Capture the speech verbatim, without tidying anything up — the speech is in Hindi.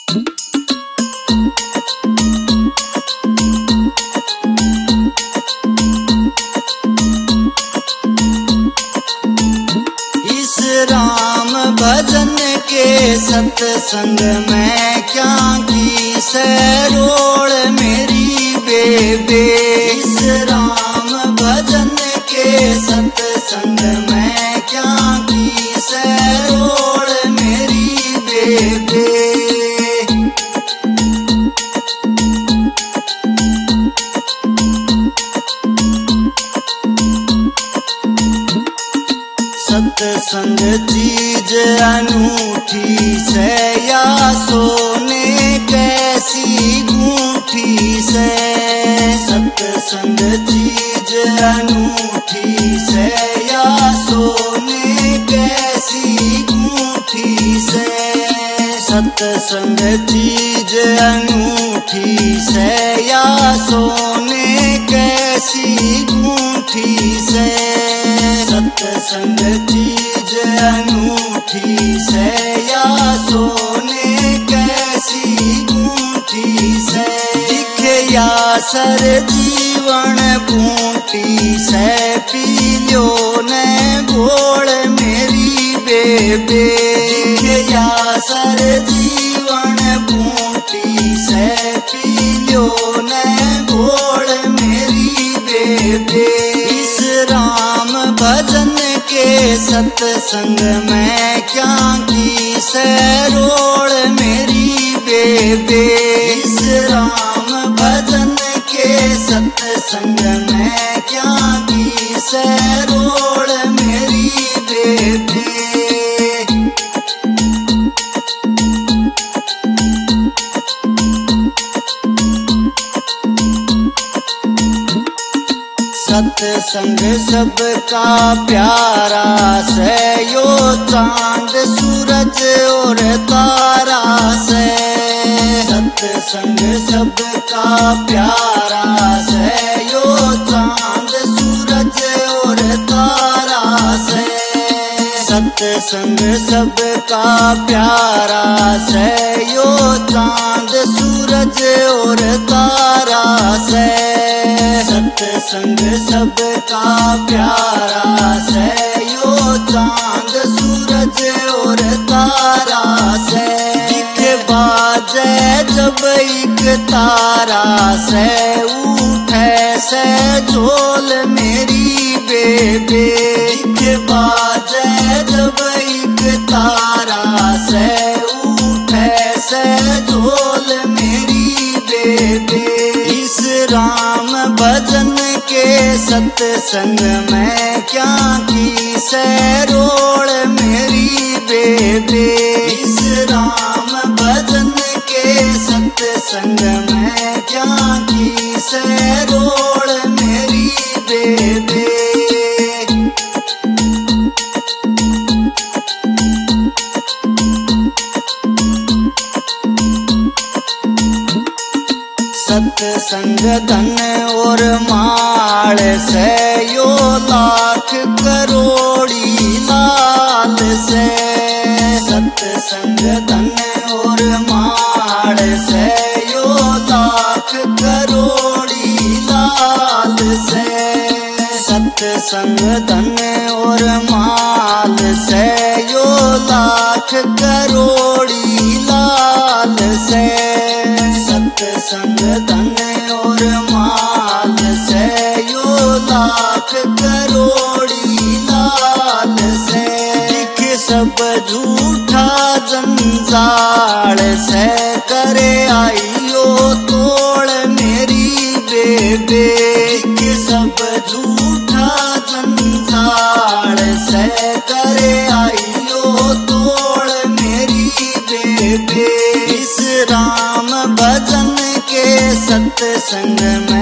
इस राम भजन के सत्संग में क्या की सरोड़ मेरी बेबे। इस राम भजन के सत्संग में क्या की सरोड़ मेरी बेबे। सत्संग चीज अनूठी से या सोने कैसी गूंठी से। सत्संग चीज अनूठी से या सोने कैसी गूंठी से। सत्संग चीज अनूठी से या सोने कैसी गूंठी से। सत्संग चीज अनूठी से या सोने कैसी गूंठी से। दिखे या सर जीवन बूटी से पी लो ने गोड़ मेरी बेबे। दिखे या सर जीवन बूटी से पी लो ने गोड़ मेरी बेबे। इस राम भजन के सत्संग में क्या की सरोड़ मेरी बेबे। इस राम भजन के सत्संग में क्या की सरोड़ मेरी बेबे। सत्संग सबका प्यारा से यो चांद सूरज और तारा से। सत्संग सबका प्यारा से यो चांद सूरज और तारा से। सत्संग सबका प्यारा से यो चांद सूरज और तारा से। सत्संग सबका प्यारा से यो चांद सूरज और तारा से। दिखे बाजे जब एक तारा से उठे से झोल मेरी बेबे। दिखे बाजे जब एक तारा से उठे से झोल मेरी बेबे। इस राम भजन के सत्संग में क्या की सरोड़ मेरी बेबे। इस राम भजन के सत्संग में क्या की सरोड़ मेरी बेबे। सत्संग धन और माल से यो लाख करोड़ी लाल से। सत्संग धन और माल से यो लाख करोड़ी लाल से। सत्संग धन और माल से यो लाख करोड़ी लाल से। सत्संग धन और माल से यो लाख करोड़ी लाल से। दिख सब झूठा जंजाल से करे आइयो तोड़ मेरी बेबे। दिख सब झूठा जंजाल से करे आइयो तोड़ मेरी बेबे। इस राम भजन के सत्संग में